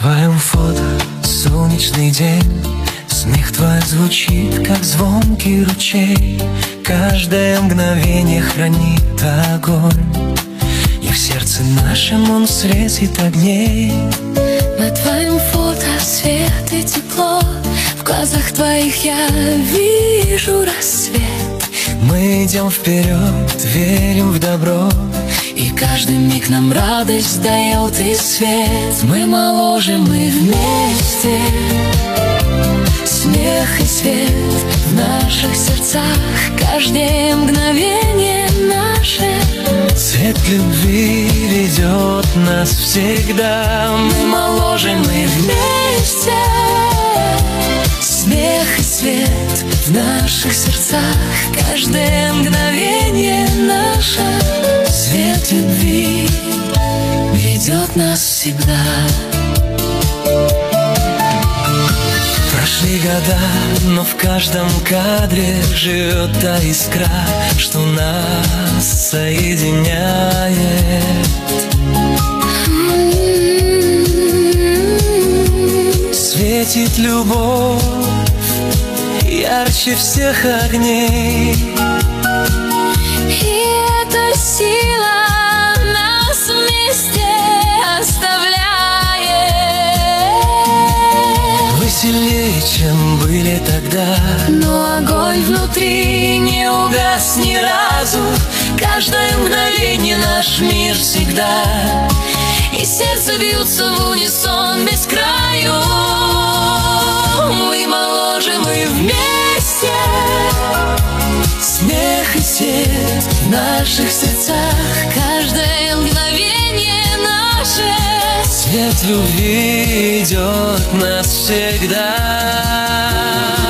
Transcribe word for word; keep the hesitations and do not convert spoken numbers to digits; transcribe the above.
твоем фото солнечный день, смех твой звучит, как звонкий ручей. Каждое мгновение хранит огонь, и в сердце нашем он встретит огней. На твоем фото свет и тепло, в глазах твоих я вижу рассвет. Мы идем вперед, верим в добро, и каждый миг нам радость дает и свет. Мы моложе, мы вместе, смех и свет в наших сердцах. Каждое мгновение наше. Цвет любви ведет нас всегда. Мы моложе, мы вместе, смех и свет в наших сердцах. Каждое мгновение наше. Свет любви ведет нас всегда. Прошли года, но в каждом кадре живет та искра, что нас соединяет. Светит любовь ярче всех огней, и эта сила нас вместе оставляет. Вы сильнее, чем были тогда, но огонь внутри не угас ни разу. Каждое мгновение наш мир всегда, и сердце бьются в унисон без краю. Мы моложе, мы вместе, смех и свет в наших сердцах. Каждое мгновение наше. Свет любви ведет нас всегда.